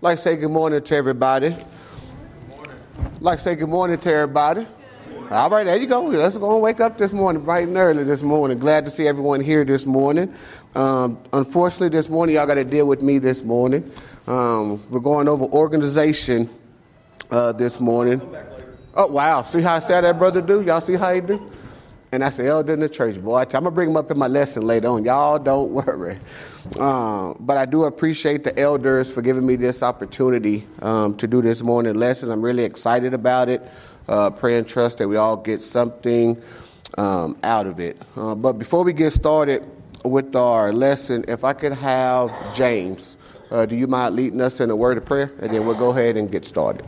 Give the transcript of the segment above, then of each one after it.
Like to say good morning to everybody. Good morning. Like to say good morning to everybody. All right, there you go. Let's go and wake up this morning, bright and early this morning. Glad to see everyone here this morning. Unfortunately, this morning, y'all got to deal with me this morning. We're going over organization this morning. Oh, wow. See how I said that brother do? Y'all see how he do? And that's the elder in the church, boy. I'm going to bring him up in my lesson later on. Y'all don't worry. But I do appreciate the elders for giving me this opportunity to do this morning lesson. I'm really excited about it. Pray and trust that we all get something out of it. But before we get started with our lesson, if I could have James, do you mind leading us in a word of prayer? And then we'll go ahead and get started.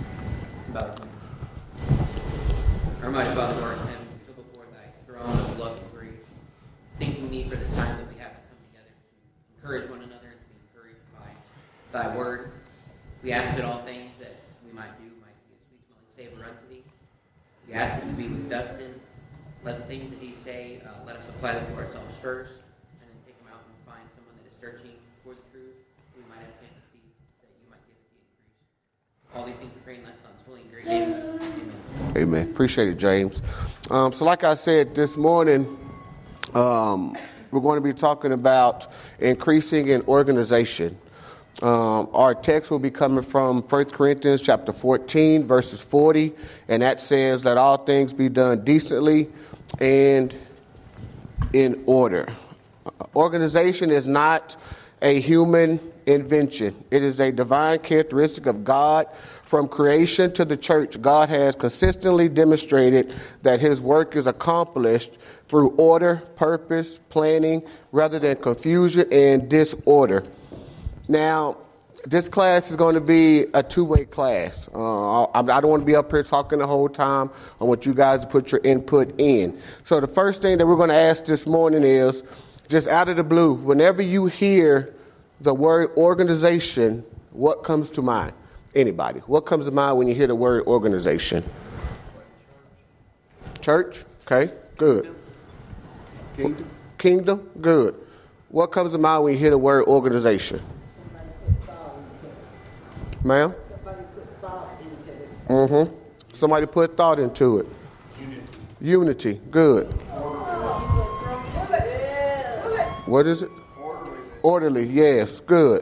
Our mighty Father, Lord in heaven, we go before thy throne of love and grace, thanking thee for this time that we have to come together to encourage one another and to be encouraged by thy word. We ask that all things that we might do might be a sweet-smelling savor unto thee. We ask that you be with Dustin. Let the things that he say, let us apply them to ourselves first, and then take them out and find someone that is searching for the truth. We might have planted seeds that you might give it the increase. All these things we pray in thy Son's holy and great name. Amen. Amen. Appreciate it, James. So like I said this morning, we're going to be talking about increasing in organization. Our text will be coming from 1 Corinthians chapter 14, verses 40, and that says, let all things be done decently and in order. Organization is not a human invention. It is a divine characteristic of God. From creation to the church, God has consistently demonstrated that his work is accomplished through order, purpose, planning, rather than confusion and disorder. Now, this class is going to be a two-way class. I don't want to be up here talking the whole time. I want you guys to put your input in. So the first thing that we're going to ask this morning is, just out of the blue, whenever you hear the word organization, what comes to mind? Anybody? What comes to mind when you hear the word organization? Church? Okay, good. Kingdom? Good. What comes to mind when you hear the word organization? Ma'am? Somebody put thought into it. Somebody put thought into it. Unity. Good. What is it? Orderly. Yes. Good.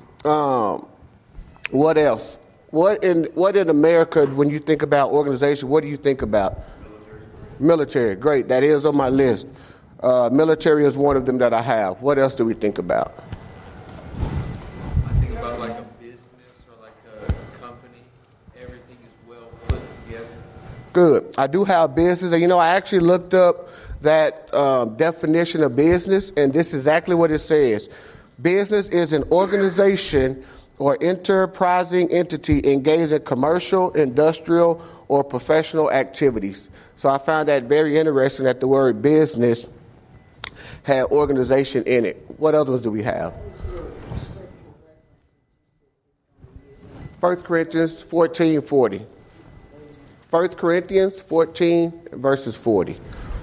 What else? What in America, when you think about organization, what do you think about? Military. Great. That is on my list. Military is one of them that I have. What else do we think about? I think about like a business or like a company. Everything is well put together. Good. I do have business. And, I actually looked up that definition of business, and this is exactly what it says. Business is an organization or enterprising entity engaged in commercial, industrial, or professional activities. So I found that very interesting that the word business had organization in it. What others do we have? 1 Corinthians 14:40. 1 Corinthians 14, verses 40.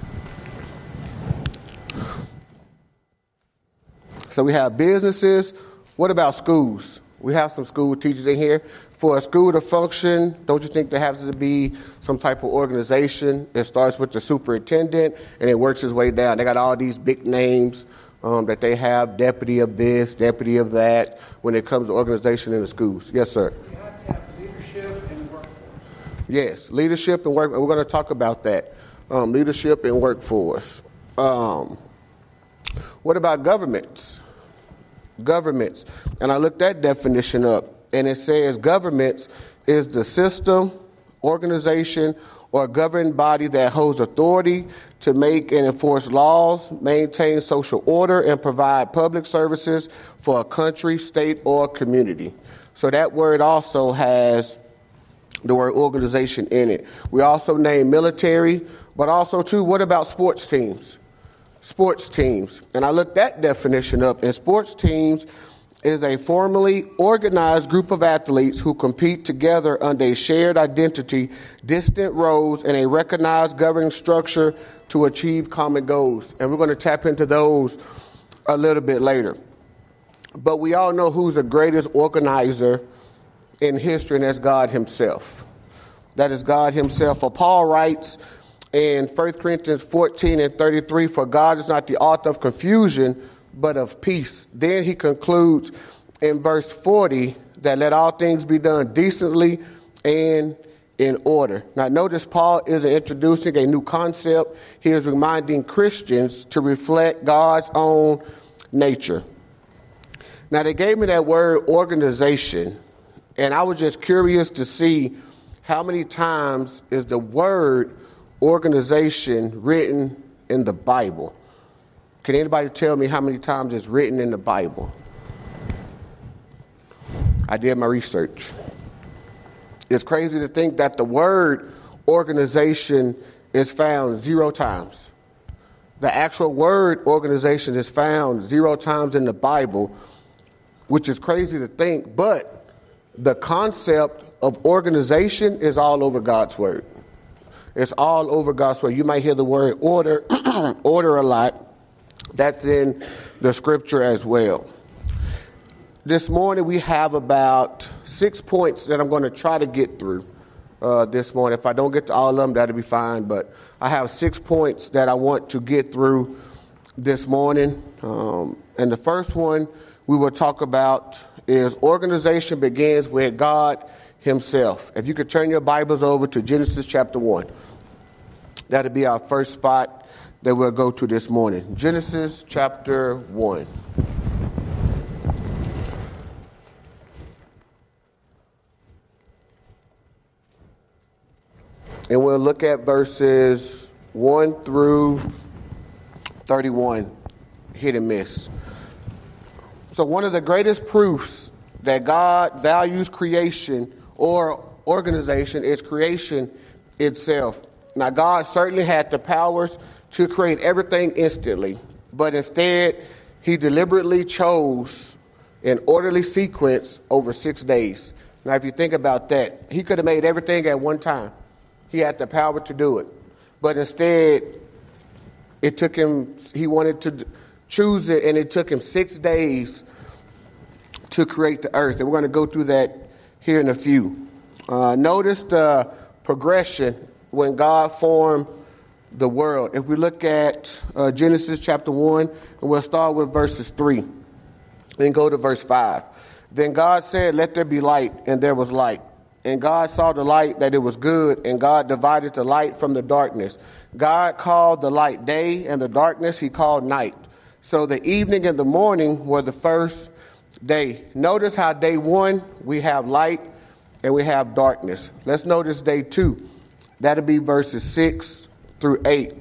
So we have businesses. What about schools? We have some school teachers in here. For a school to function, don't you think there has to be some type of organization? It starts with the superintendent, and it works its way down. They got all these big names that they have, deputy of this, deputy of that, when it comes to organization in the schools. Yes, sir? You have to have leadership and workforce. Yes, leadership and work. We're going to talk about that. Leadership and workforce. What about governments? Governments. And I looked that definition up, and it says governments is the system, organization, or governed body that holds authority to make and enforce laws, maintain social order, and provide public services for a country, state, or community. So that word also has the word organization in it. We also name military, but also, too, what about sports teams? Sports teams. And I looked that definition up. And sports teams is a formally organized group of athletes who compete together under a shared identity, distant roles, and a recognized governing structure to achieve common goals. And we're going to tap into those a little bit later. But we all know who's the greatest organizer in history, and that's God himself. That is God himself. For Paul writes in 1 Corinthians 14:33, for God is not the author of confusion, but of peace. Then he concludes in verse 40 that let all things be done decently and in order. Now notice Paul isn't introducing a new concept. He is reminding Christians to reflect God's own nature. Now they gave me that word organization, and I was just curious to see how many times is the word organization written in the Bible. Can anybody tell me how many times it's written in the Bible? I did my research. It's crazy to think that the word organization is found 0 times. The actual word organization is found 0 times in the Bible, which is crazy to think, but the concept of organization is all over God's word. It's all over God's word. You might hear the word order, order a lot. That's in the scripture as well. This morning we have about 6 points that I'm going to try to get through this morning. If I don't get to all of them, that'll be fine. But I have 6 points that I want to get through this morning. And the first one we will talk about is organization begins with God himself. If you could turn your Bibles over to Genesis chapter 1. That'll be our first spot that we'll go to this morning. Genesis chapter 1. And we'll look at verses 1 through 31, hit and miss. So one of the greatest proofs that God values creation or organization is creation itself. Now, God certainly had the powers to create everything instantly, but instead, he deliberately chose an orderly sequence over 6 days. Now, if you think about that, he could have made everything at one time. He had the power to do it. But instead, it took him, he wanted to choose it, and it took him 6 days to create the earth. And we're going to go through that here in a few. Notice the progression when God formed the world. If we look at Genesis chapter 1, and we'll start with verses 3 and go to verse 5. Then God said, let there be light, and there was light. And God saw the light that it was good, and God divided the light from the darkness. God called the light day, and the darkness he called night. So the evening and the morning were the first day. Notice how day 1, we have light and we have darkness. Let's notice day 2. That'll be verses 6 through 8.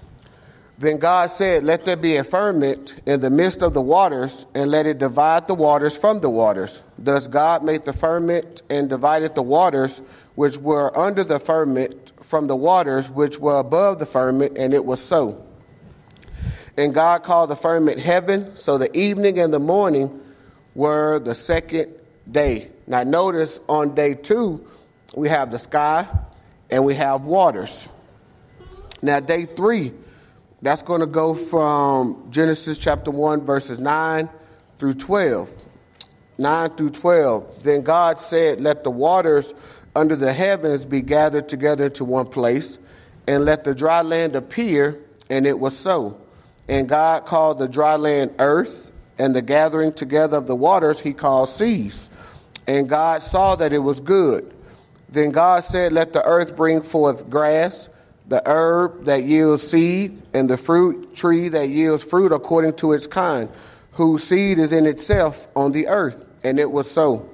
Then God said, let there be a firmament in the midst of the waters, and let it divide the waters from the waters. Thus God made the firmament and divided the waters which were under the firmament from the waters which were above the firmament, and it was so. And God called the firmament heaven. So the evening and the morning were the second day. Now notice on day 2, we have the sky and we have waters. Now day 3, that's going to go from Genesis chapter 1, verses 9 through 12. 9 through 12. Then God said, let the waters under the heavens be gathered together to one place, and let the dry land appear, and it was so. And God called the dry land earth, and the gathering together of the waters he called seas. And God saw that it was good. Then God said, let the earth bring forth grass, the herb that yields seed, and the fruit tree that yields fruit according to its kind, whose seed is in itself on the earth. And it was so.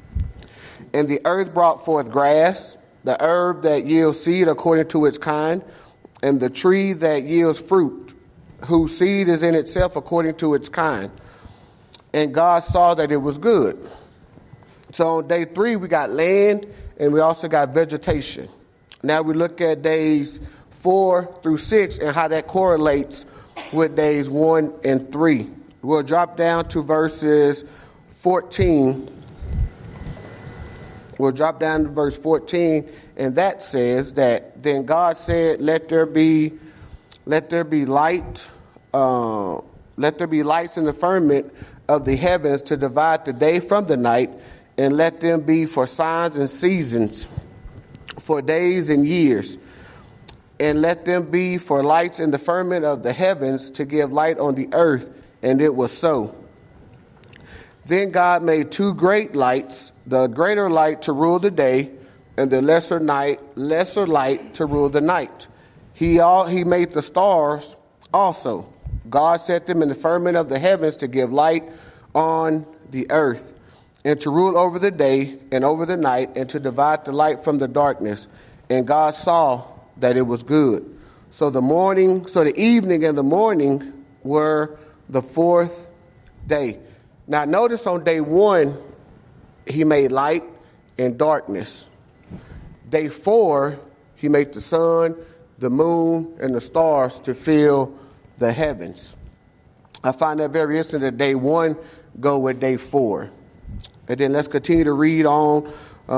And the earth brought forth grass, the herb that yields seed according to its kind, and the tree that yields fruit, whose seed is in itself according to its kind. And God saw that it was good. So on day 3, we got land, and we also got vegetation. Now we look at days 4 through 6 and how that correlates with days 1 and 3. We'll drop down to verses 14. We'll drop down to verse 14, and that says that then God said, let there be light, let there be lights in the firmament of the heavens to divide the day from the night, and let them be for signs and seasons, for days and years, and let them be for lights in the firmament of the heavens to give light on the earth. And it was so. Then God made two great lights, the greater light to rule the day, and the lesser light to rule the night. He made the stars also. God set them in the firmament of the heavens to give light on the earth, and to rule over the day and over the night, and to divide the light from the darkness. And God saw that it was good. So the evening and the morning were the fourth day. Now notice on day 1, he made light and darkness. Day 4, he made the sun, the moon, and the stars to fill the heavens. I find that very interesting that day 1 go with day 4. And then let's continue to read on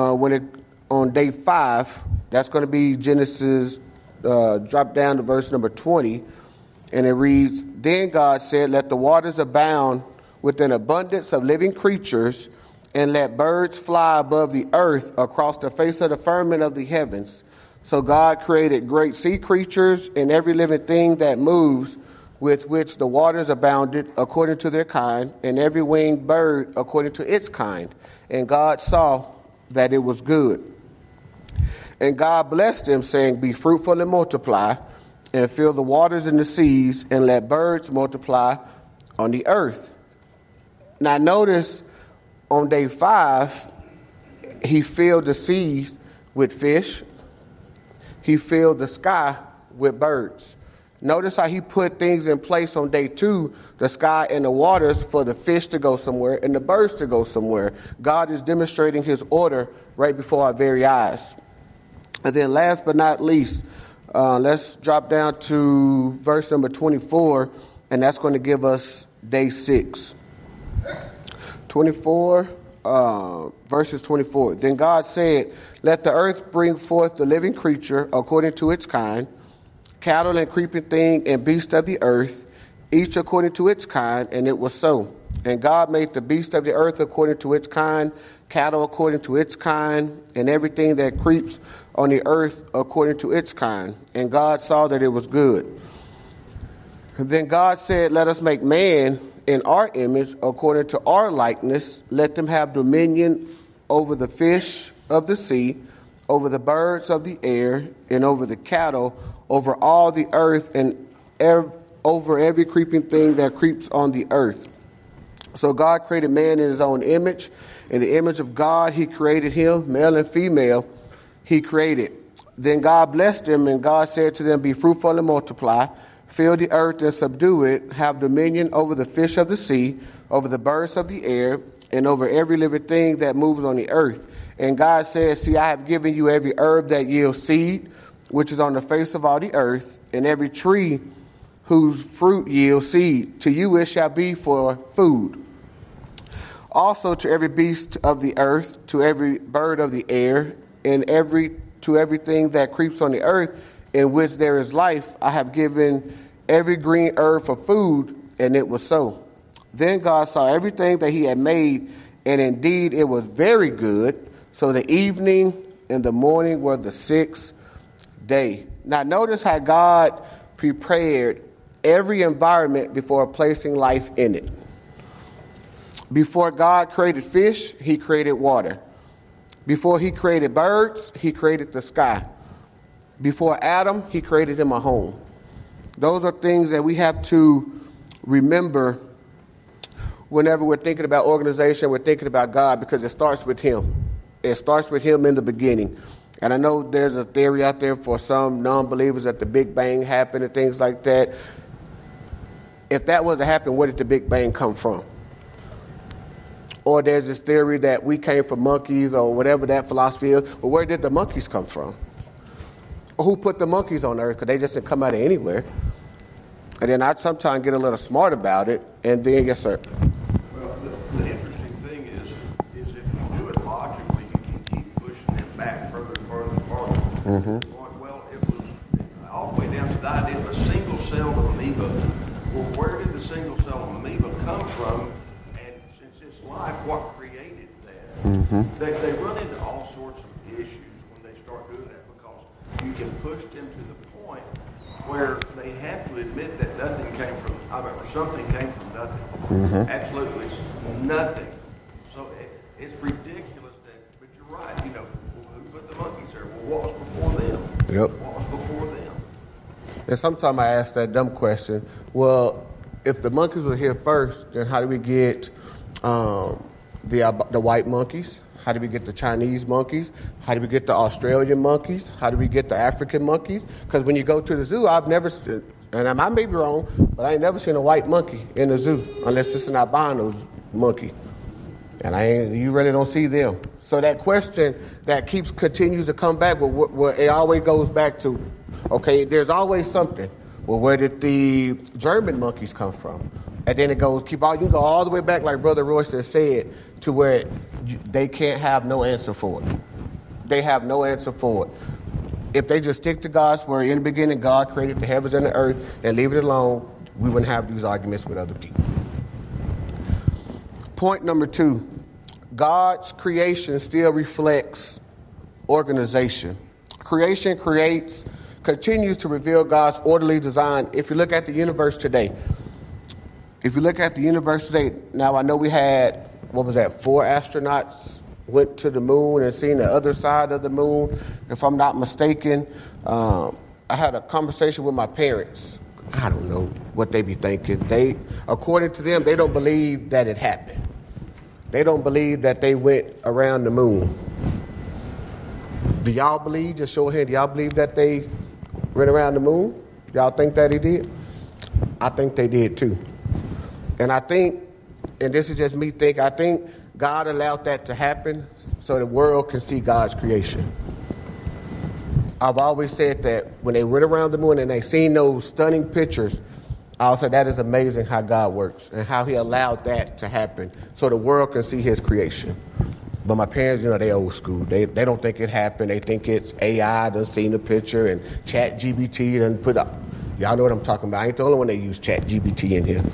on day 5. That's going to be Genesis, drop down to verse number 20. And it reads, Then God said, Let the waters abound with an abundance of living creatures, and let birds fly above the earth across the face of the firmament of the heavens. So God created great sea creatures and every living thing that moves, with which the waters abounded according to their kind, and every winged bird according to its kind. And God saw that it was good. And God blessed them, saying, Be fruitful and multiply, and fill the waters and the seas, and let birds multiply on the earth. Now notice on day 5, he filled the seas with fish. He filled the sky with birds. Notice how he put things in place on day 2, the sky and the waters, for the fish to go somewhere and the birds to go somewhere. God is demonstrating his order right before our very eyes. And then last but not least, let's drop down to verse number 24, and that's going to give us day 6. 24, verses 24. Then God said, Let the earth bring forth the living creature according to its kind, cattle and creeping thing and beast of the earth, each according to its kind, and it was so. And God made the beast of the earth according to its kind, cattle according to its kind, and everything that creeps on the earth according to its kind. And God saw that it was good. And then God said, Let us make man in our image, according to our likeness. Let them have dominion over the fish of the sea, over the birds of the air, and over the cattle, over all the earth, and over every creeping thing that creeps on the earth. So God created man in his own image. In the image of God, he created him, male and female, he created. Then God blessed them, and God said to them, Be fruitful and multiply, fill the earth and subdue it, have dominion over the fish of the sea, over the birds of the air, and over every living thing that moves on the earth. And God said, See, I have given you every herb that yields seed, which is on the face of all the earth, and every tree whose fruit yields seed. To you it shall be for food. Also to every beast of the earth, to every bird of the air, and to everything that creeps on the earth, in which there is life, I have given every green herb for food, and it was so. Then God saw everything that he had made, and indeed it was very good. So the evening and the morning were the 6th day. Now notice how God prepared every environment before placing life in it. Before God created fish, he created water. Before he created birds, he created the sky. Before Adam, he created him a home. Those are things that we have to remember whenever we're thinking about organization, we're thinking about God, because it starts with him. It starts with him in the beginning. And I know there's a theory out there for some non-believers that the Big Bang happened and things like that. If that was to happen, where did the Big Bang come from? Or there's this theory that we came from monkeys or whatever that philosophy is. But where did the monkeys come from? Or who put the monkeys on Earth? Because they just didn't come out of anywhere. And then I'd sometimes get a little smart about it. And then, yes, sir. Well, the interesting thing is if you do it logically, you can keep pushing it back further and further and further. Mm-hmm. Well, it was all the way down to the idea of a single-celled amoeba. Well, where did the single-celled amoeba come from? And since it's life, what created that? They run into all sorts of issues when they start doing that, because you can push them to the point where they have to admit that nothing came from, or something came from nothing. Absolutely nothing. So it's ridiculous that, but you're right, you know, who put the monkeys there? Well, what was before them? Yep. What was before them? And sometimes I ask that dumb question, well, if the monkeys were here first, then how do we get the white monkeys? How do we get the Chinese monkeys? How do we get the Australian monkeys? How do we get the African monkeys? Because when you go to the zoo, I've never, and I may be wrong, but I ain't never seen a white monkey in the zoo unless it's an albino monkey. And you really don't see them. So that question that continues to come back, well, it always goes back to, okay, there's always something. Well, where did the German monkeys come from? And then it goes, you can go all the way back, like Brother Royce has said, to where they can't have no answer for it. They have no answer for it. If they just stick to God's word, in the beginning, God created the heavens and the earth, and leave it alone, we wouldn't have these arguments with other people. Point number 2, God's creation still reflects organization. Creation continues to reveal God's orderly design. If you look at the universe today, now I know we had, 4 astronauts went to the moon and seen the other side of the moon, if I'm not mistaken. I had a conversation with my parents. I don't know what they be thinking. According to them, they don't believe that it happened. They don't believe that they went around the moon. Do y'all believe, just show of hand, do y'all believe that they went around the moon? Y'all think that he did? I think they did too. And I think, and this is just me thinking, I think God allowed that to happen so the world can see God's creation. I've always said that when they went around the moon and they seen those stunning pictures, I would say that is amazing how God works and how he allowed that to happen so the world can see his creation. But my parents, they old school. They don't think it happened. They think it's AI done seen the picture and ChatGPT done put up. Y'all know what I'm talking about. I ain't the only one that use ChatGPT in here.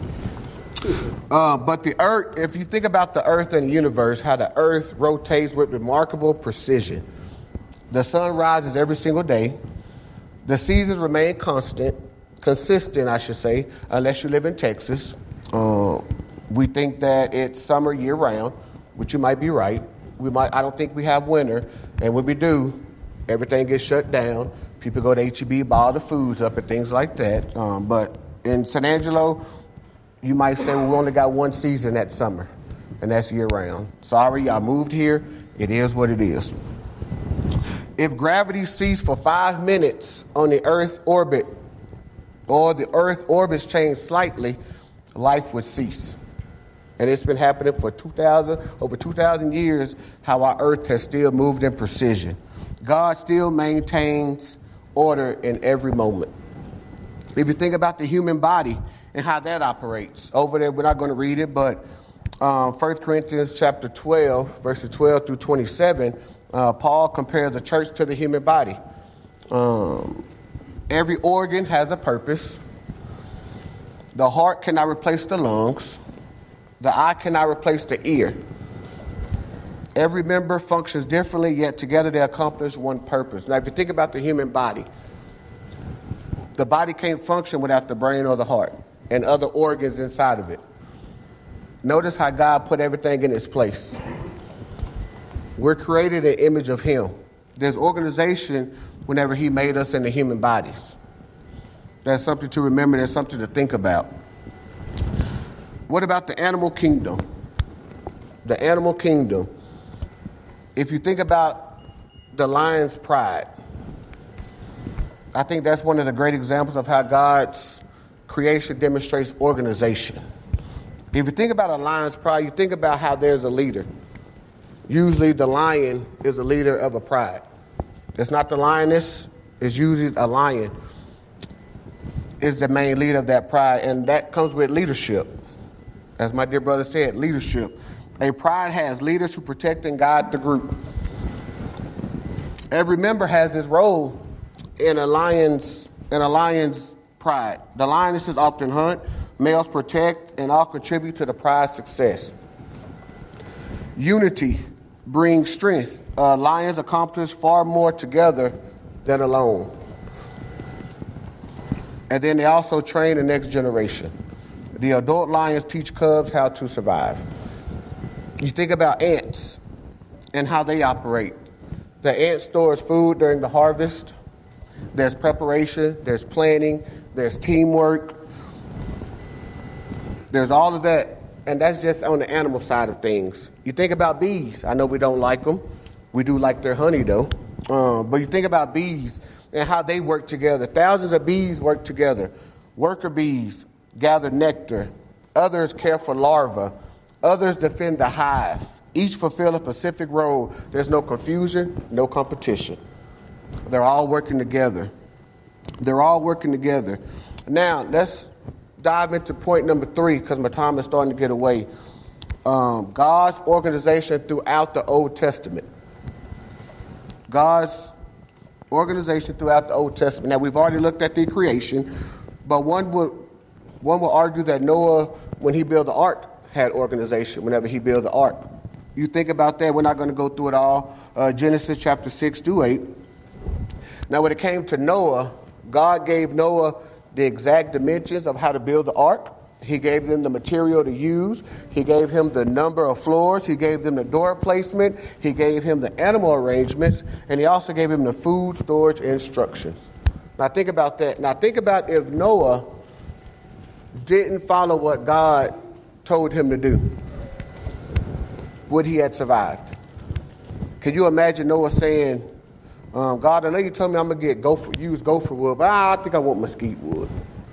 But the earth, if you think about the earth and the universe, how the earth rotates with remarkable precision. The sun rises every single day. The seasons remain consistent, I should say, unless you live in Texas. We think that it's summer year round, which you might be right. I don't think we have winter. And when we do, everything gets shut down. People go to H-E-B, buy all the foods up and things like that. But in San Angelo, you might say, well, we only got one season that summer, and that's year round. Sorry, y'all moved here. It is what it is. If gravity ceased for 5 minutes on the Earth orbit, or the Earth orbits changed slightly, life would cease. And it's been happening for over 2,000 years, how our Earth has still moved in precision. God still maintains order in every moment. If you think about the human body and how that operates, over there, we're not going to read it, but 1 Corinthians chapter 12, verses 12 through 27, Paul compares the church to the human body. Every organ has a purpose. The heart cannot replace the lungs. The eye cannot replace the ear. Every member functions differently, yet together they accomplish one purpose. Now, if you think about the human body, the body can't function without the brain or the heart and other organs inside of it. Notice how God put everything in its place. We're created in the image of him. There's organization whenever he made us in the human bodies. That's something to remember. That's something to think about. What about the animal kingdom? The animal kingdom. If you think about the lion's pride, I think that's one of the great examples of how God's creation demonstrates organization. If you think about a lion's pride, you think about how there's a leader. Usually the lion is a leader of a pride. It's not the lioness, it's usually a lion is the main leader of that pride, and that comes with leadership. As my dear brother said, leadership. A pride has leaders who protect and guide the group. Every member has his role in a lion's pride. The lionesses often hunt, males protect, and all contribute to the pride's success. Unity bring strength. Lions accomplish far more together than alone. And then they also train the next generation. The adult lions teach cubs how to survive. You think about ants and how they operate. The ant stores food during the harvest. There's preparation, there's planning, there's teamwork. There's all of that, and that's just on the animal side of things. You think about bees. I know we don't like them. We do like their honey, though. But you think about bees and how they work together. Thousands of bees work together. Worker bees gather nectar. Others care for larvae. Others defend the hive. Each fulfill a specific role. There's no confusion, no competition. They're all working together. They're all working together. Now, let's dive into point number 3, because my time is starting to get away. God's organization throughout the Old Testament. God's organization throughout the Old Testament. Now, we've already looked at the creation, but one will argue that Noah, when he built the ark, had organization whenever he built the ark. You think about that. We're not going to go through it all. Genesis chapter 6-8. Now, when it came to Noah, God gave Noah the exact dimensions of how to build the ark. He gave them the material to use. He gave him the number of floors. He gave them the door placement. He gave him the animal arrangements. And he also gave him the food storage instructions. Now, think about that. Now, think about if Noah didn't follow what God told him to do. Would he have survived? Can you imagine Noah saying, God, I know you told me I'm going to use gopher wood, but I think I want mesquite wood.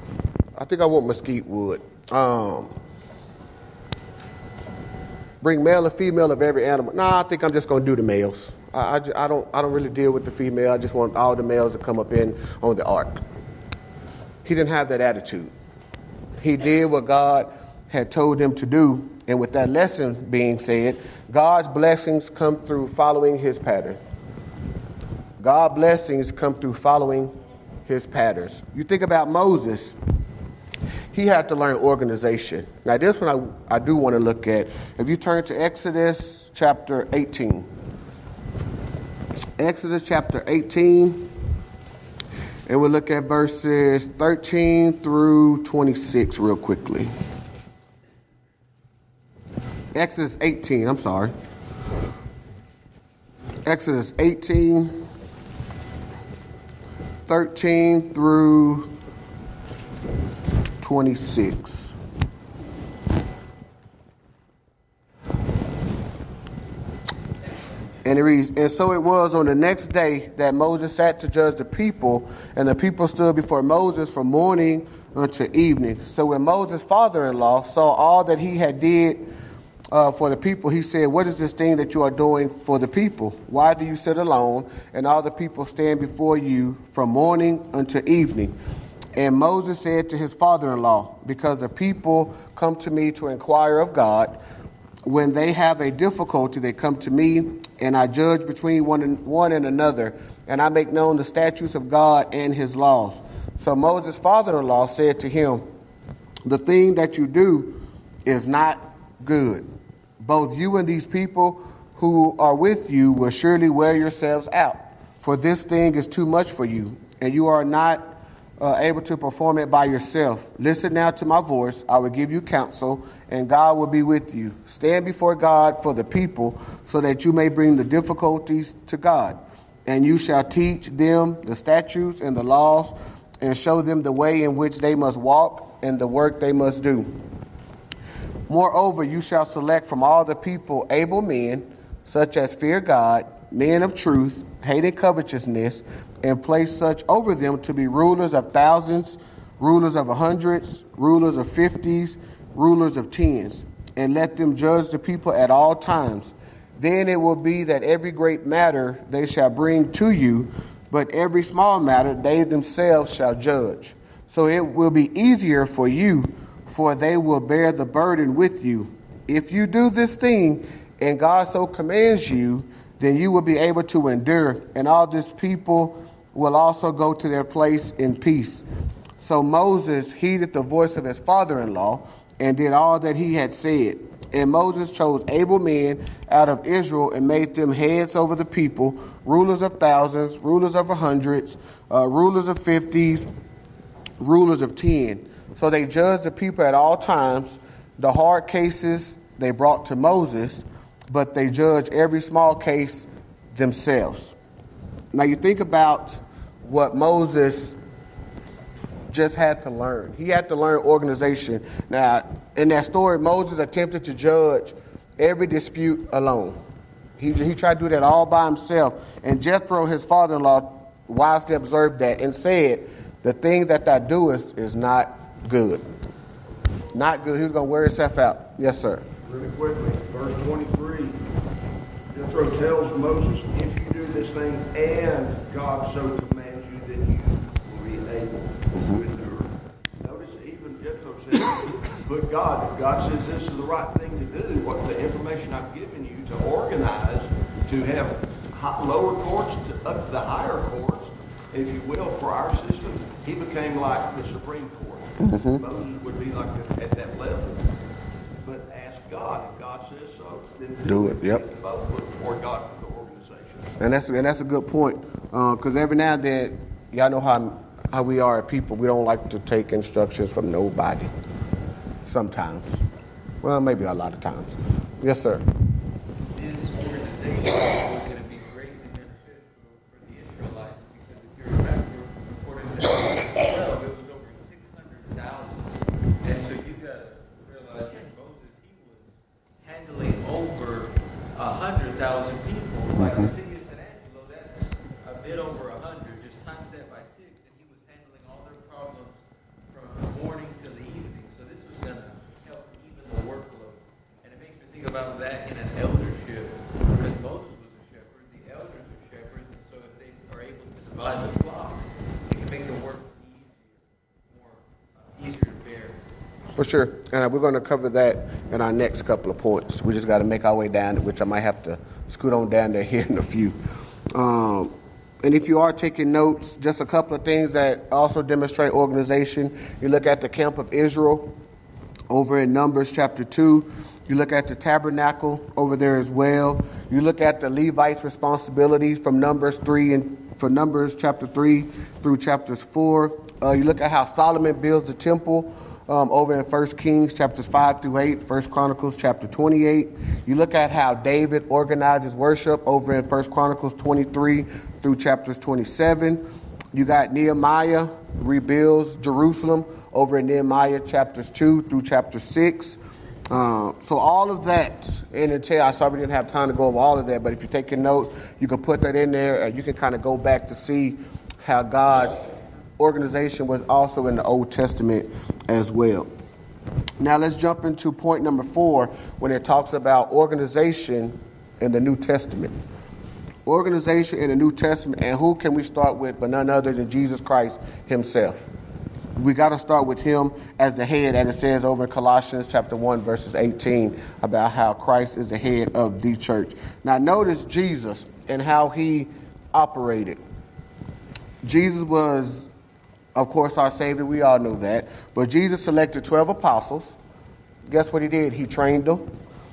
Bring male and female of every animal. I think I'm just going to do the males. I don't really deal with the female. I just want all the males to come up in on the ark. He didn't have that attitude. He did what God had told him to do. And with that lesson being said, God's blessings come through following his pattern. God's blessings come through following his patterns. You think about Moses. He had to learn organization. Now, this one I do want to look at. If you turn to Exodus chapter 18. Exodus chapter 18. And we'll look at verses 13 through 26 real quickly. Exodus 18, I'm sorry. Exodus 18, 13 through 26. And it reads, and so it was on the next day that Moses sat to judge the people, and the people stood before Moses from morning until evening. So when Moses' father-in-law saw all that he had did for the people, he said, what is this thing that you are doing for the people? Why do you sit alone, and all the people stand before you from morning until evening? And Moses said to his father-in-law, because the people come to me to inquire of God. When they have a difficulty, they come to me, and I judge between one and another, and I make known the statutes of God and his laws. So Moses' father-in-law said to him, the thing that you do is not good. Both you and these people who are with you will surely wear yourselves out, for this thing is too much for you, and you are not able to perform it by yourself. Listen now to my voice. I will give you counsel, and God will be with you. Stand before God for the people, so that you may bring the difficulties to God. And you shall teach them the statutes and the laws, and show them the way in which they must walk and the work they must do. Moreover, you shall select from all the people able men, such as fear God, men of truth, hating covetousness, and place such over them to be rulers of thousands, rulers of hundreds, rulers of 50s, rulers of 10s, and let them judge the people at all times. Then it will be that every great matter they shall bring to you, but every small matter they themselves shall judge. So it will be easier for you, for they will bear the burden with you. If you do this thing, and God so commands you, then you will be able to endure, and all this people will also go to their place in peace. So Moses heeded the voice of his father-in-law and did all that he had said. And Moses chose able men out of Israel and made them heads over the people, rulers of thousands, rulers of hundreds, rulers of 50s, rulers of 10. So they judged the people at all times. The hard cases they brought to Moses, but they judged every small case themselves. Now you think about what Moses just had to learn. He had to learn organization. Now, in that story, Moses attempted to judge every dispute alone. He tried to do that all by himself. And Jethro, his father-in-law, wisely observed that and said, the thing that thou doest is not good. Not good. He was going to wear himself out. Yes, sir. Really quickly, verse 23, Jethro tells Moses, if you do this thing and God so commands you, then you will be able to endure. Notice even Jethro says, but God, if God says this is the right thing to do, what the information I've given you to organize, to have lower courts up to the higher courts, if you will, for our system, he became like the Supreme Court. Moses would be like at that level. But ask God. If God says so, then do it. Yep. Both look toward God for the organization. And that's a good point. Because every now and then, y'all know how we are as people. We don't like to take instructions from nobody. Sometimes. Well, maybe a lot of times. Yes, sir. This organization was going to be greatly beneficial for the Israelites because if you remember, according to Exodus 12, it was over 600,000. And so you got to realize that Moses, he was handling over 100,000 people. Like the city of San Angelo, that's a bit over 100. Just times that by 6, and he was handling all their problems from morning till the evening. So this was going to help even the workload. And it makes me think about that in an eldership, because Moses was a shepherd, the elders are shepherds, and so if they are able to divide the flock, it can make the work easier to bear. For sure. And we're going to cover that in our next couple of points. We just got to make our way down, which I might have to scoot on down there here in a few. And if you are taking notes, just a couple of things that also demonstrate organization. You look at the camp of Israel over in Numbers chapter 2. You look at the tabernacle over there as well. You look at the Levites' responsibilities from Numbers 3 and for Numbers chapter 3 through chapters 4. You look at how Solomon builds the temple over in 1 Kings chapters 5 through 8, 1 Chronicles chapter 28. You look at how David organizes worship over in 1 Chronicles 23 through chapters 27. You got Nehemiah rebuilds Jerusalem over in Nehemiah chapters 2 through chapter 6. So all of that in entail, I sorry we didn't have time to go over all of that, but if you're taking notes, you can put that in there and you can kind of go back to see how God's organization was also in the Old Testament as well. Now let's jump into point number 4 when it talks about organization in the New Testament. Organization in the New Testament, and who can we start with but none other than Jesus Christ himself. We got to start with him as the head, as it says over in Colossians chapter 1, verses 18, about how Christ is the head of the church. Now notice Jesus and how he operated. Jesus was, of course, our Savior. We all know that. But Jesus selected 12 apostles. Guess what he did? He trained them.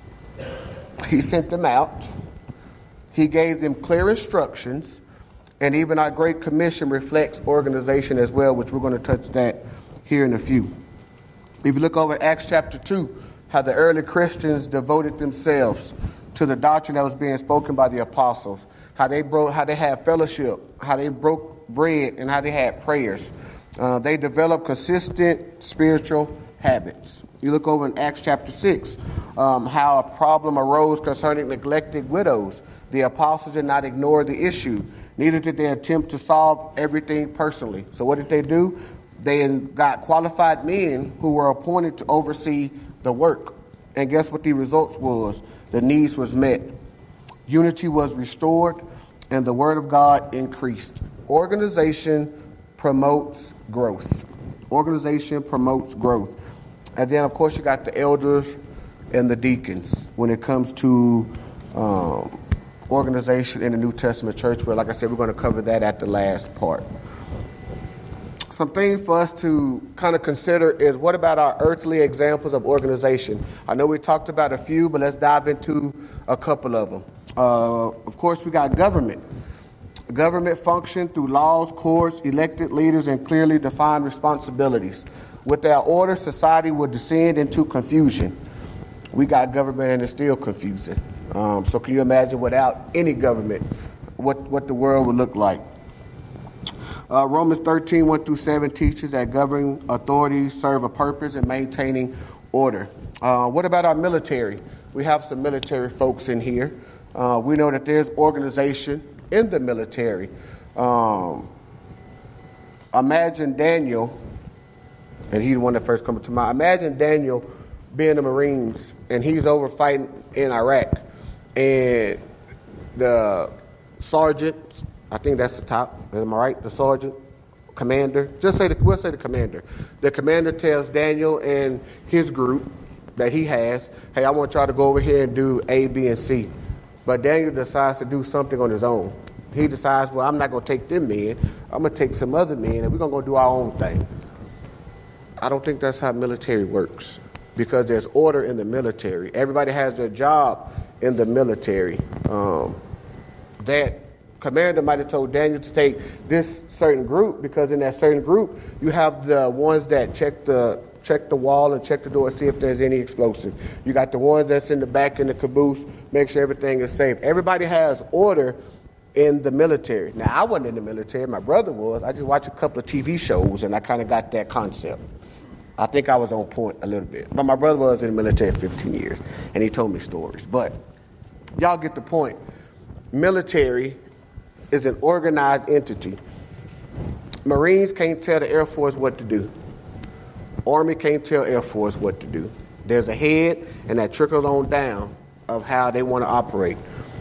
He sent them out. He gave them clear instructions. And even our Great Commission reflects organization as well, which we're going to touch that here in a few. If you look over at Acts chapter 2, how the early Christians devoted themselves to the doctrine that was being spoken by the apostles, how they had fellowship, how they broke bread, and how they had prayers. They developed consistent spiritual habits. You look over in Acts chapter 6, how a problem arose concerning neglected widows. The apostles did not ignore the issue. Neither did they attempt to solve everything personally. So what did they do? They got qualified men who were appointed to oversee the work. And guess what the results was? The needs was met. Unity was restored, and the word of God increased. Organization promotes growth. Organization promotes growth. And then, of course, you got the elders and the deacons when it comes to organization in the New Testament church, where, like I said, we're going to cover that at the last part. some things for us to kind of consider is, what about our earthly examples of organization? I know we talked about a few, but let's dive into a couple of them. Of course, we got government. Government function through laws, courts, elected leaders, and clearly defined responsibilities. Without order, society will descend into confusion. We got government and it's still confusing. So can you imagine without any government, what the world would look like? Romans 13, 1-7 teaches that governing authorities serve a purpose in maintaining order. What about our military? We have some military folks in here. We know that there's organization in the military. Imagine Daniel, and he's the one that first comes to mind. Imagine Daniel being in the Marines, and he's over fighting in Iraq. And the sergeant, I think that's the top, am I right? The sergeant, commander, we'll say the commander. The commander tells Daniel and his group that he has, hey, I want y'all to go over here and do A, B, and C. But Daniel decides to do something on his own. He decides, well, I'm not going to take them men. I'm going to take some other men, and we're going to go do our own thing. I don't think that's how military works, because there's order in the military. Everybody has their job in the military. That commander might have told Daniel to take this certain group, because in that certain group, you have the ones that check the wall and check the door, see if there's any explosive. You got the ones that's in the back in the caboose, make sure everything is safe. Everybody has order in the military. Now, I wasn't in the military. My brother was. I just watched a couple of TV shows, and I kind of got that concept. I think I was on point a little bit. But my brother was in the military 15 years, and he told me stories. But y'all get the point. Military is an organized entity. Marines can't tell the Air Force what to do. Army can't tell Air Force what to do. There's a head, and that trickles on down of how they want to operate.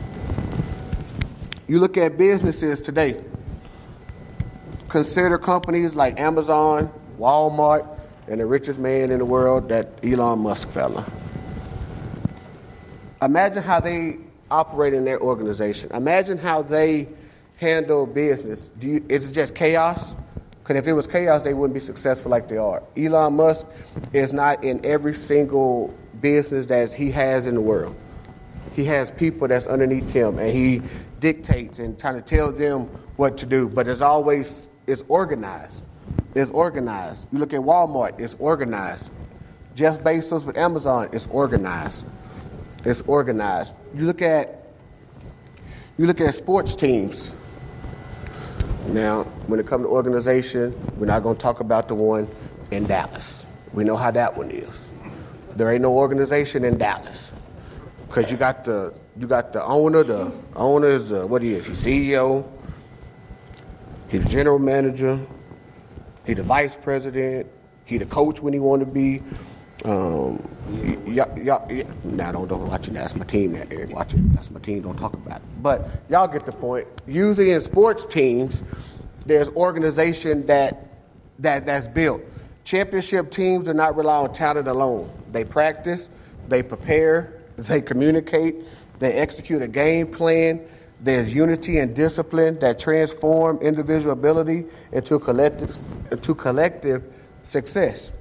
You look at businesses today. Consider companies like Amazon, Walmart, and the richest man in the world, that Elon Musk fella. Imagine how they operate in their organization. Imagine how they handle business. Is it just chaos? Because if it was chaos, they wouldn't be successful like they are. Elon Musk is not in every single business that he has in the world. He has people that's underneath him, and he dictates and trying to tell them what to do. But it's organized. It's organized. You look at Walmart, it's organized. Jeff Bezos with Amazon, it's organized. It's organized. You look at sports teams. Now, when it comes to organization, we're not going to talk about the one in Dallas. We know how that one is. There ain't no organization in Dallas, because you got the owner. The owner is what he is. He's CEO. He's the general manager. He's the vice president. He's the coach when he want to be. Don't watch it. That's my team. Eric, watch it. That's my team. Don't talk about it. But y'all get the point. Usually in sports teams, there's organization that's built. Championship teams do not rely on talent alone. They practice, they prepare, they communicate, they execute a game plan. There's unity and discipline that transform individual ability into collective success.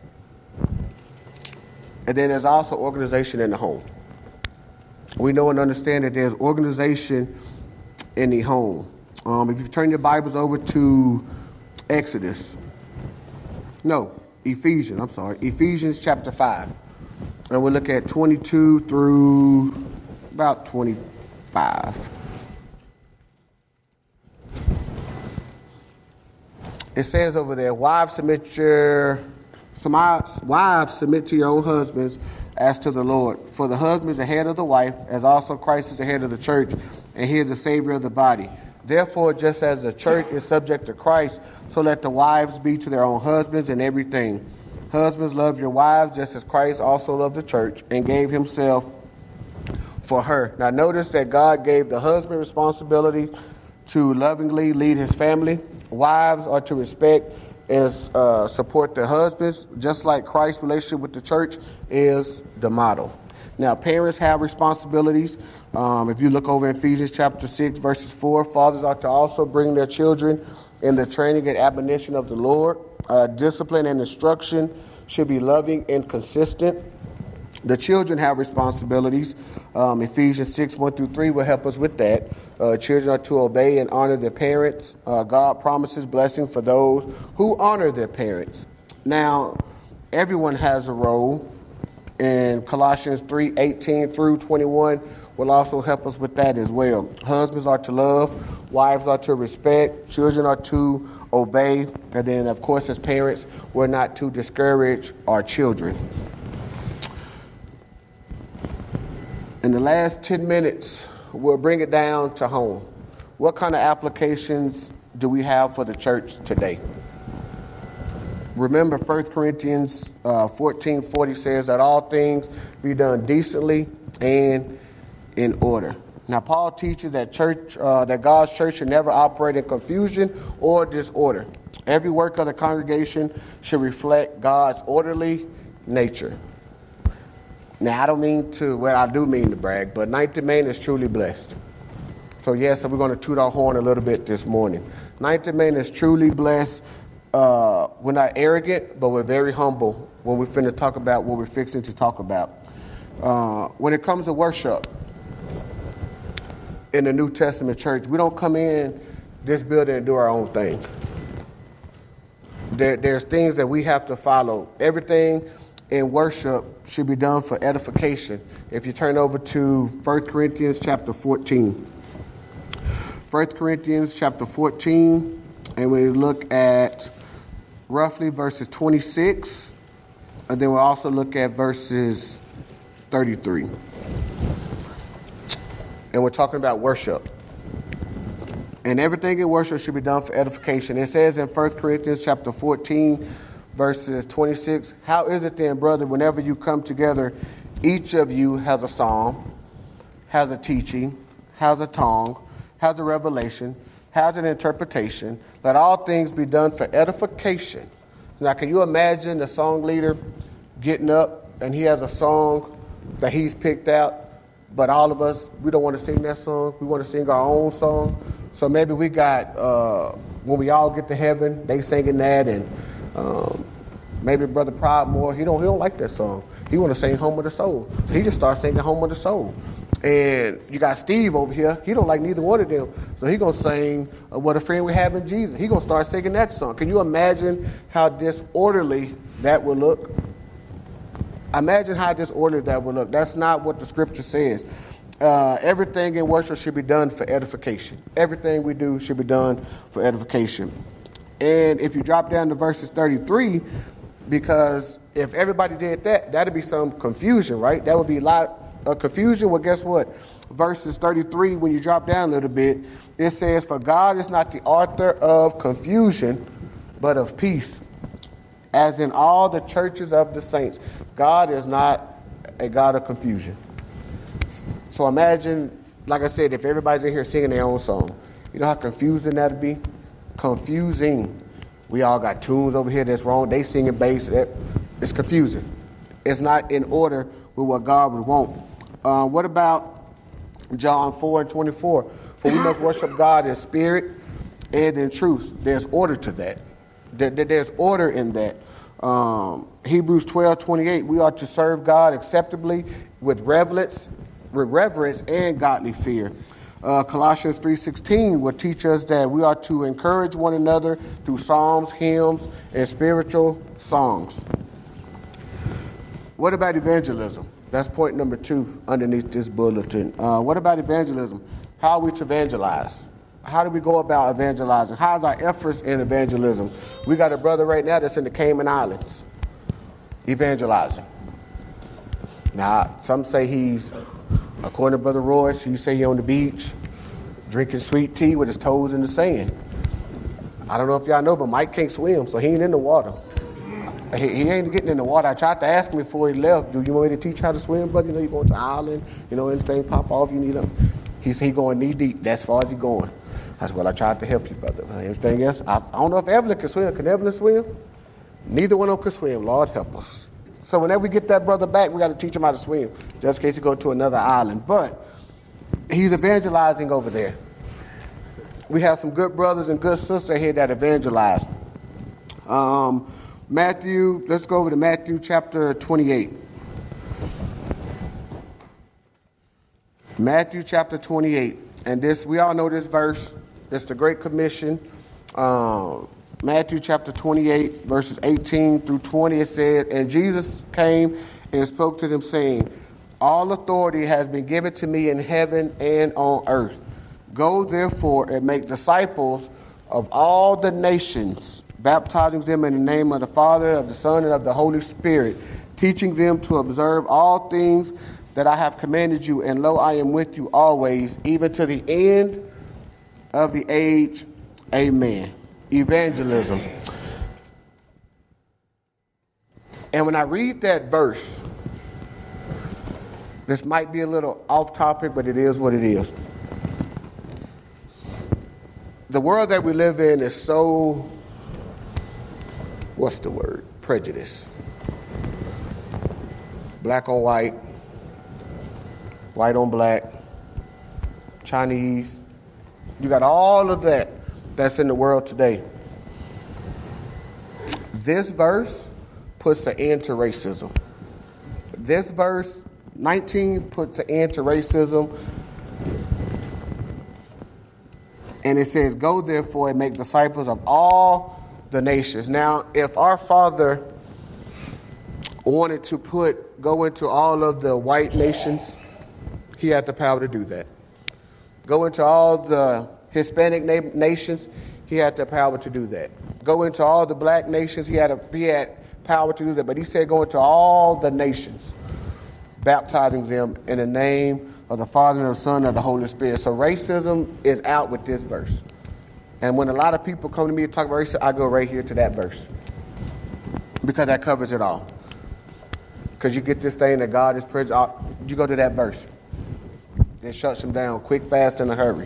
And then there's also organization in the home. We know and understand that there's organization in the home. If you turn your Bibles over to Ephesians chapter 5. And we'll look at 22 through about 25. It says over there, wives, submit to your own husbands as to the Lord. For the husband is the head of the wife, as also Christ is the head of the church, and he is the Savior of the body. Therefore, just as the church is subject to Christ, so let the wives be to their own husbands in everything. Husbands, love your wives, just as Christ also loved the church and gave himself for her. Now, notice that God gave the husband responsibility to lovingly lead his family. Wives are to respect and support their husbands, just like Christ's relationship with the church is the model. Now, parents have responsibilities. If you look over in Ephesians chapter 6, verses 4, fathers are to also bring their children in the training and admonition of the Lord. Discipline and instruction should be loving and consistent. The children have responsibilities. Ephesians 6:1-3 will help us with that. Children are to obey and honor their parents. God promises blessing for those who honor their parents. Now, everyone has a role, and Colossians 3:18-21 will also help us with that as well. Husbands are to love, wives are to respect, children are to obey, and then, of course, as parents, we're not to discourage our children. In the last 10 minutes, we'll bring it down to home. What kind of applications do we have for the church today? Remember, 1 Corinthians 14:40 says that all things be done decently and in order. Now, Paul teaches that God's church should never operate in confusion or disorder. Every work of the congregation should reflect God's orderly nature. Now, I do mean to brag, but 9th Main is truly blessed. So, yes, we're going to toot our horn a little bit this morning. 9th Main is truly blessed. We're not arrogant, but we're very humble when we're finna talk about what we're fixing to talk about. When it comes to worship in the New Testament church, we don't come in this building and do our own thing. There's things that we have to follow. Everything in worship should be done for edification. If you turn over to 1 Corinthians chapter 14. 1 Corinthians chapter 14, and we look at roughly verses 26, and then we'll also look at verses 33. And we're talking about worship. And everything in worship should be done for edification. It says in 1 Corinthians chapter 14, verses 26, how is it then, brother, whenever you come together, each of you has a psalm, has a teaching, has a tongue, has a revelation, has an interpretation. Let all things be done for edification. Now, can you imagine the song leader getting up and he has a song that he's picked out, but all of us, we don't want to sing that song. We want to sing our own song. So maybe we got, when we all get to heaven, they singing that, and maybe Brother Pridemore, he don't like that song. He want to sing Home of the Soul. So he just starts singing Home of the Soul. And you got Steve over here. He don't like neither one of them. So he going to sing What a Friend We Have in Jesus. He going to start singing that song. Can you imagine how disorderly that would look? Imagine how disorderly that would look. That's not what the scripture says. Everything in worship should be done for edification. Everything we do should be done for edification. And if you drop down to verses 33, because if everybody did that, that'd be some confusion, right? That would be a lot of confusion. Well, guess what? Verses 33, when you drop down a little bit, it says, for God is not the author of confusion, but of peace, as in all the churches of the saints. God is not a God of confusion. So imagine, like I said, if everybody's in here singing their own song, you know how confusing that'd be? Confusing. We all got tunes over here that's wrong. They singing bass. It's confusing. It's not in order with what God would want. What about John 4:24? For we must worship God in spirit and in truth. There's order to that. There's order in that. Hebrews 12:28. We are to serve God acceptably with reverence and godly fear. Colossians 3:16 will teach us that we are to encourage one another through psalms, hymns, and spiritual songs. What about evangelism? That's point number 2 underneath this bulletin. What about evangelism? How are we to evangelize? How do we go about evangelizing? How's our efforts in evangelism? We got a brother right now that's in the Cayman Islands evangelizing. Now, some say he's, according to Brother Royce, he say he on the beach drinking sweet tea with his toes in the sand. I don't know if y'all know, but Mike can't swim, so he ain't in the water. He ain't getting in the water. I tried to ask him before he left, do you want me to teach how to swim, brother? You know, you going to the island, you know, anything pop off, you need him. He said he going knee deep. That's as far as he going. I said, well, I tried to help you, brother. Anything else? I don't know if Evelyn can swim. Can Evelyn swim? Neither one of them can swim. Lord help us. So whenever we get that brother back, we got to teach him how to swim, just in case he go to another island. But he's evangelizing over there. We have some good brothers and good sisters here that evangelize. Matthew, let's go over to Matthew chapter 28. Matthew chapter 28. And this, we all know this verse. It's the Great Commission. Matthew chapter 28, verses 18 through 20, it said, "And Jesus came and spoke to them, saying, All authority has been given to me in heaven and on earth. Go therefore and make disciples of all the nations, baptizing them in the name of the Father, of the Son, and of the Holy Spirit, teaching them to observe all things that I have commanded you. And lo, I am with you always, even to the end of the age. Amen." Evangelism. And when I read that verse, this might be a little off topic, but it is what it is. The world that we live in is so, what's the word? Prejudice. Black on white, white on black, Chinese. You got all of that that's in the world today. This verse puts an end to racism. This verse 19 puts an end to racism. And it says, "Go therefore and make disciples of all the nations." Now, if our Father wanted to go into all of the white nations, he had the power to do that. Go into all the Hispanic nations, he had the power to do that. Go into all the black nations, he had power to do that. But he said, go into all the nations, baptizing them in the name of the Father and of the Son and of the Holy Spirit. So racism is out with this verse. And when a lot of people come to me and talk about racism, I go right here to that verse, because that covers it all. Because you get this thing that God is present, you go to that verse. It shuts them down quick, fast, in a hurry.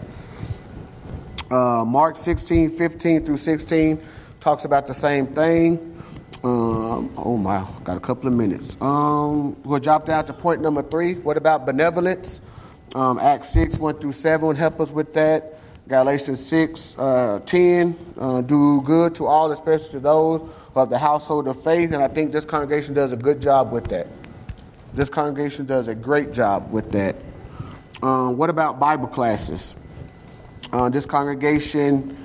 Mark 16, 15 through 16 talks about the same thing. Got a couple of minutes. We'll drop down to point number 3. What about benevolence? Acts 6, 1 through 7 would help us with that. Galatians 6, 10, do good to all, especially to those of the household of faith. And I think this congregation does a good job with that. This congregation does a great job with that. What about Bible classes? This congregation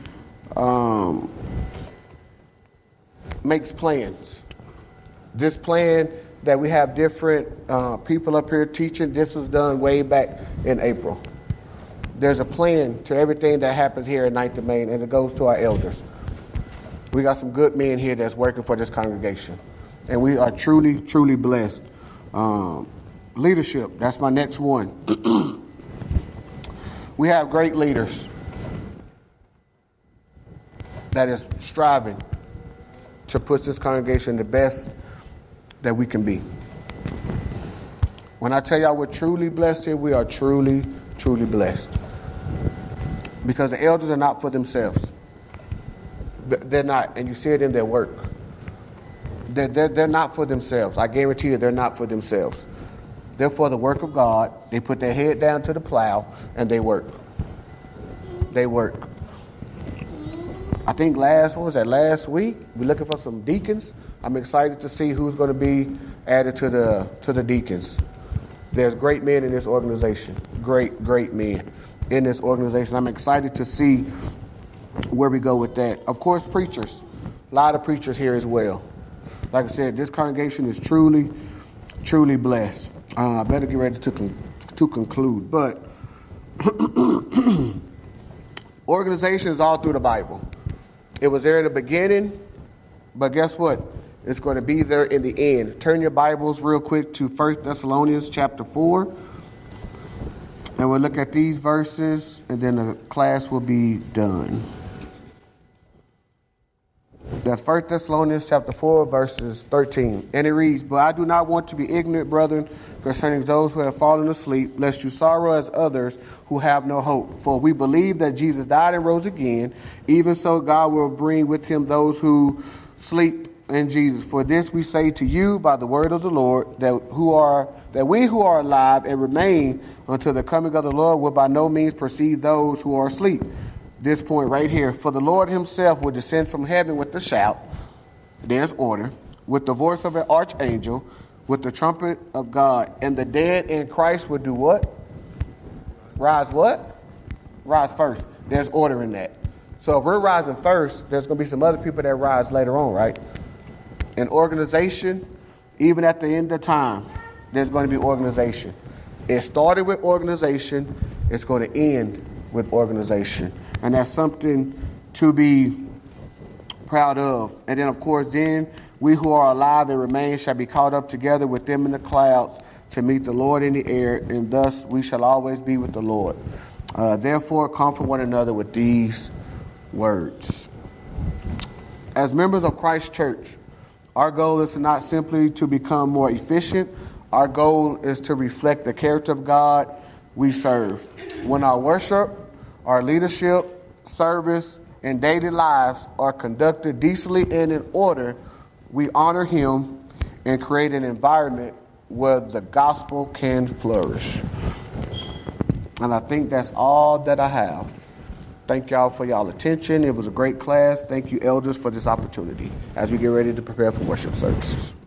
makes plans. This plan that we have different people up here teaching, this was done way back in April. There's a plan to everything that happens here at Ninth and Main, and it goes to our elders. We got some good men here that's working for this congregation, and we are truly, truly blessed. Leadership, that's my next one. We have great leaders that is striving to put this congregation the best that we can be. When I tell y'all we're truly blessed here, we are truly, truly blessed. Because the elders are not for themselves. They're not, and you see it in their work. They're not for themselves. I guarantee you they're not for themselves. They're for the work of God. They put their head down to the plow and they work. They work. I think last week, we're looking for some deacons. I'm excited to see who's going to be added to the deacons. There's great men in this organization. Great, great men in this organization. I'm excited to see where we go with that. Of course, preachers. A lot of preachers here as well. Like I said, this congregation is truly, truly blessed. I better get ready to conclude. But organization is all through the Bible. It was there in the beginning, but guess what? It's going to be there in the end. Turn your Bibles real quick to 1 Thessalonians chapter 4. And we'll look at these verses, and then the class will be done. That's 1 Thessalonians chapter 4, verses 13. And it reads, "But I do not want to be ignorant, brethren, concerning those who have fallen asleep, lest you sorrow as others who have no hope. For we believe that Jesus died and rose again. Even so God will bring with him those who sleep in Jesus. For this we say to you by the word of the Lord, that we who are alive and remain until the coming of the Lord will by no means precede those who are asleep." This point right here. "For the Lord himself will descend from heaven with a shout, there's order, with the voice of an archangel, with the trumpet of God, and the dead in Christ would do what? Rise what? Rise first. There's order in that. So if we're rising first, there's going to be some other people that rise later on, right? In organization, even at the end of time, there's going to be organization. It started with organization. It's going to end with organization. And that's something to be proud of. And then, of course, then we who are alive and remain shall be caught up together with them in the clouds to meet the Lord in the air, and thus we shall always be with the Lord. Therefore, comfort one another with these words. As members of Christ Church, our goal is not simply to become more efficient. Our goal is to reflect the character of God we serve. When our worship, our leadership, service, and daily lives are conducted decently and in order, we honor Him and create an environment where the gospel can flourish. And I think that's all that I have. Thank y'all for y'all attention. It was a great class. Thank you, elders, for this opportunity as we get ready to prepare for worship services.